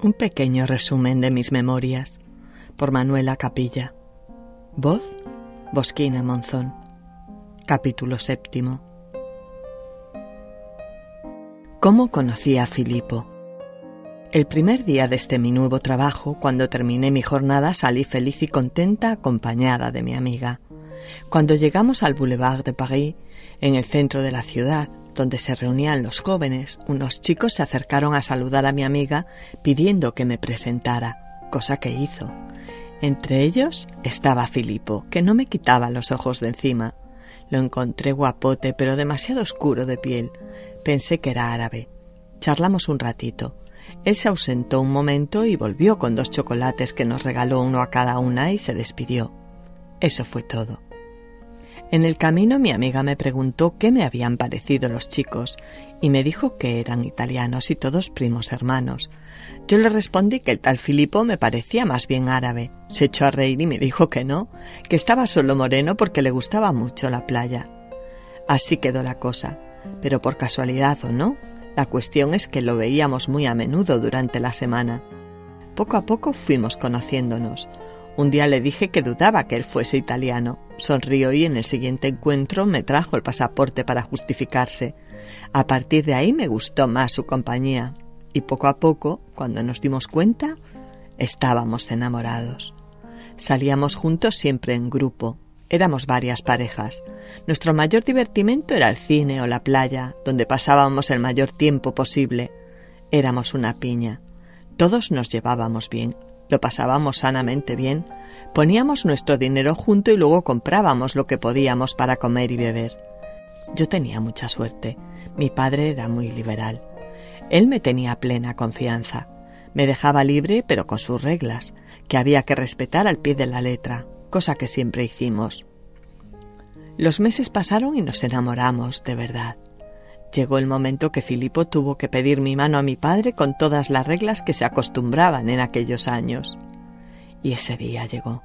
Un pequeño resumen de mis memorias, por Manuela Capilla. Voz, Bosquina Monzón. Capítulo 7. ¿Cómo conocí a Filipo? El primer día de mi nuevo trabajo, cuando terminé mi jornada, salí feliz y contenta acompañada de mi amiga. Cuando llegamos al Boulevard de París, en el centro de la ciudad, donde se reunían los jóvenes, unos chicos se acercaron a saludar a mi amiga pidiendo que me presentara, cosa que hizo. Entre ellos estaba Filipo, que no me quitaba los ojos de encima. Lo encontré guapote, pero demasiado oscuro de piel. Pensé que era árabe. Charlamos un ratito. Él se ausentó un momento y volvió con 2 chocolates que nos regaló uno a cada una y se despidió. Eso fue todo. En el camino mi amiga me preguntó qué me habían parecido los chicos y me dijo que eran italianos y todos primos hermanos. Yo le respondí que el tal Filipo me parecía más bien árabe. Se echó a reír y me dijo que no, que estaba solo moreno porque le gustaba mucho la playa. Así quedó la cosa, pero por casualidad o no, la cuestión es que lo veíamos muy a menudo durante la semana. Poco a poco fuimos conociéndonos. Un día le dije que dudaba que él fuese italiano. Sonrió y en el siguiente encuentro me trajo el pasaporte para justificarse. A partir de ahí me gustó más su compañía. Y poco a poco, cuando nos dimos cuenta, estábamos enamorados. Salíamos juntos siempre en grupo. Éramos varias parejas. Nuestro mayor divertimento era el cine o la playa, donde pasábamos el mayor tiempo posible. Éramos una piña. Todos nos llevábamos bien. Lo pasábamos sanamente bien, poníamos nuestro dinero junto y luego comprábamos lo que podíamos para comer y beber. Yo tenía mucha suerte, mi padre era muy liberal. Él me tenía plena confianza, me dejaba libre pero con sus reglas, que había que respetar al pie de la letra, cosa que siempre hicimos. Los meses pasaron y nos enamoramos de verdad. Llegó el momento que Filipo tuvo que pedir mi mano a mi padre con todas las reglas que se acostumbraban en aquellos años. Y ese día llegó.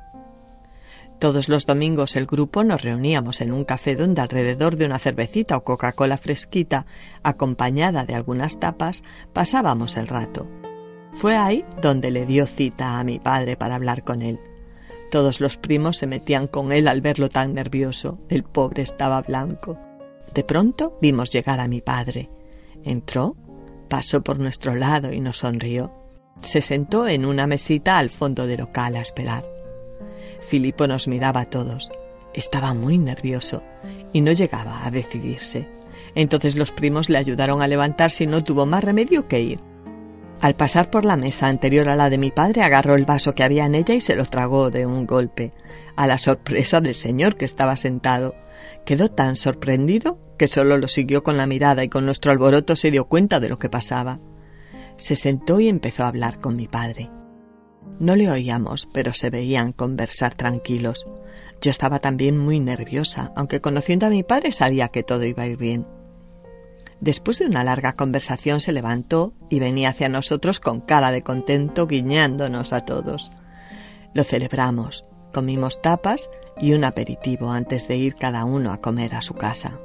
Todos los domingos el grupo nos reuníamos en un café donde alrededor de una cervecita o Coca-Cola fresquita, acompañada de algunas tapas, pasábamos el rato. Fue ahí donde le dio cita a mi padre para hablar con él. Todos los primos se metían con él al verlo tan nervioso. El pobre estaba blanco. De pronto vimos llegar a mi padre. Entró, pasó por nuestro lado y nos sonrió. Se sentó en una mesita al fondo del local a esperar. Filipo nos miraba a todos. Estaba muy nervioso y no llegaba a decidirse. Entonces los primos le ayudaron a levantarse y no tuvo más remedio que ir. Al pasar por la mesa anterior a la de mi padre, agarró el vaso que había en ella y se lo tragó de un golpe, a la sorpresa del señor que estaba sentado. Quedó tan sorprendido que solo lo siguió con la mirada y con nuestro alboroto se dio cuenta de lo que pasaba. Se sentó y empezó a hablar con mi padre. No le oíamos, pero se veían conversar tranquilos. Yo estaba también muy nerviosa, aunque conociendo a mi padre sabía que todo iba a ir bien. Después de una larga conversación se levantó y venía hacia nosotros con cara de contento, guiñándonos a todos. Lo celebramos, comimos tapas y un aperitivo antes de ir cada uno a comer a su casa.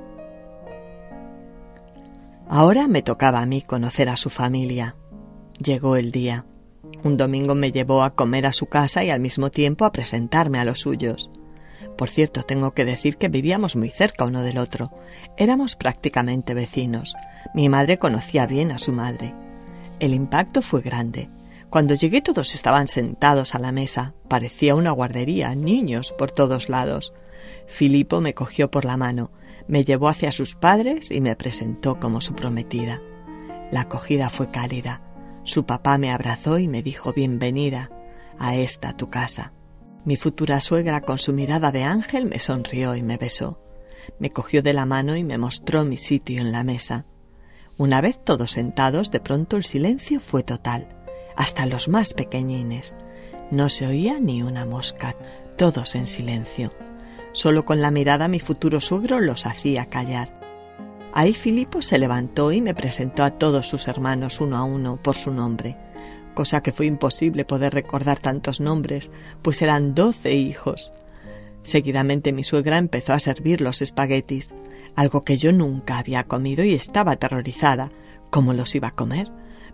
Ahora me tocaba a mí conocer a su familia. Llegó el día. Un domingo me llevó a comer a su casa y al mismo tiempo a presentarme a los suyos. Por cierto, tengo que decir que vivíamos muy cerca uno del otro. Éramos prácticamente vecinos. Mi madre conocía bien a su madre. El impacto fue grande. Cuando llegué todos estaban sentados a la mesa. Parecía una guardería, niños por todos lados. Filipo me cogió por la mano, me llevó hacia sus padres y me presentó como su prometida. La acogida fue cálida. Su papá me abrazó y me dijo bienvenida a esta tu casa. Mi futura suegra con su mirada de ángel me sonrió y me besó. Me cogió de la mano y me mostró mi sitio en la mesa. Una vez todos sentados, de pronto el silencio fue total, hasta los más pequeñines. No se oía ni una mosca, todos en silencio. Solo con la mirada mi futuro suegro los hacía callar. Ahí Filipo se levantó y me presentó a todos sus hermanos uno a uno por su nombre, cosa que fue imposible poder recordar tantos nombres, pues eran 12 hijos. Seguidamente mi suegra empezó a servir los espaguetis, algo que yo nunca había comido y estaba aterrorizada. ¿Cómo los iba a comer?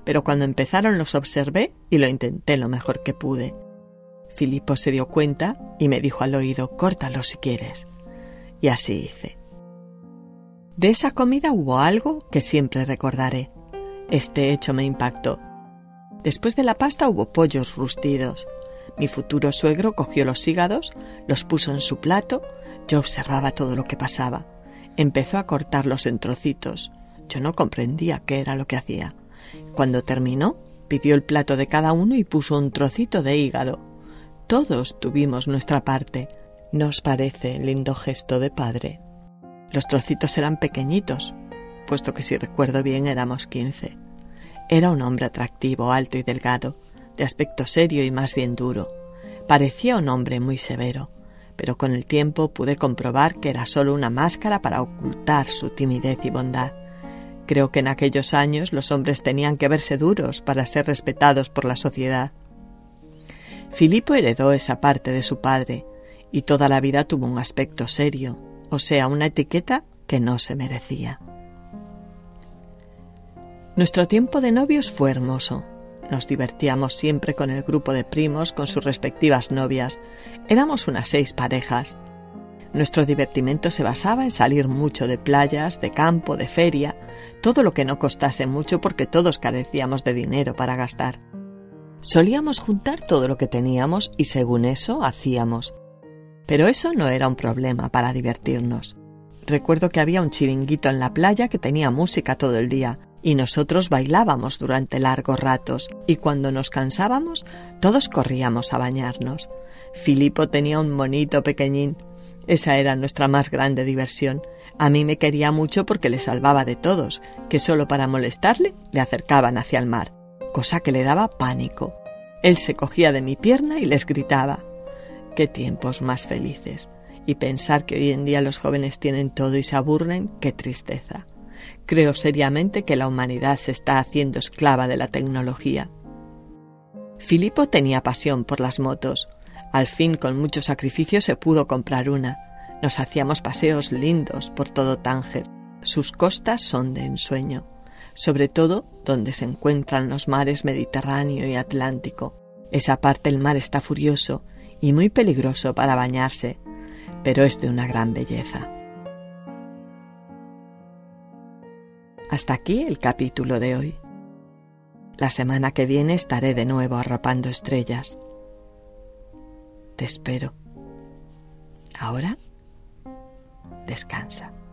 pero cuando empezaron los observé y lo intenté lo mejor que pude. Filipo se dio cuenta y me dijo al oído: «Córtalo si quieres». Y así hice. De esa comida hubo algo que siempre recordaré. Este hecho me impactó. Después de la pasta hubo pollos rustidos. Mi futuro suegro cogió los hígados, los puso en su plato. Yo observaba todo lo que pasaba. Empezó a cortarlos en trocitos. Yo no comprendía qué era lo que hacía. Cuando terminó, pidió el plato de cada uno y puso un trocito de hígado. Todos tuvimos nuestra parte. ¿No os parece lindo gesto de padre? Los trocitos eran pequeñitos, puesto que si recuerdo bien éramos 15. Era un hombre atractivo, alto y delgado, de aspecto serio y más bien duro. Parecía un hombre muy severo, pero con el tiempo pude comprobar que era solo una máscara para ocultar su timidez y bondad. Creo que en aquellos años los hombres tenían que verse duros para ser respetados por la sociedad. Filipo heredó esa parte de su padre y toda la vida tuvo un aspecto serio, o sea, una etiqueta que no se merecía. Nuestro tiempo de novios fue hermoso. Nos divertíamos siempre con el grupo de primos con sus respectivas novias. Éramos unas 6 parejas. Nuestro divertimento se basaba en salir mucho de playas, de campo, de feria, todo lo que no costase mucho porque todos carecíamos de dinero para gastar. Solíamos juntar todo lo que teníamos y según eso hacíamos. Pero eso no era un problema para divertirnos. Recuerdo que había un chiringuito en la playa que tenía música todo el día y nosotros bailábamos durante largos ratos y cuando nos cansábamos todos corríamos a bañarnos. Filipo tenía un monito pequeñín. Esa era nuestra más grande diversión. A mí me quería mucho porque le salvaba de todos, que solo para molestarle le acercaban hacia el mar, cosa que le daba pánico. Él se cogía de mi pierna y les gritaba. ¡Qué tiempos más felices! Y pensar que hoy en día los jóvenes tienen todo y se aburren, ¡qué tristeza! Creo seriamente que la humanidad se está haciendo esclava de la tecnología. Filipo tenía pasión por las motos. Al fin, con mucho sacrificio, se pudo comprar una. Nos hacíamos paseos lindos por todo Tánger. Sus costas son de ensueño, sobre todo donde se encuentran los mares Mediterráneo y Atlántico. Esa parte el mar está furioso y muy peligroso para bañarse, pero es de una gran belleza. Hasta aquí el capítulo de hoy. La semana que viene estaré de nuevo arropando estrellas. Te espero. Ahora, descansa.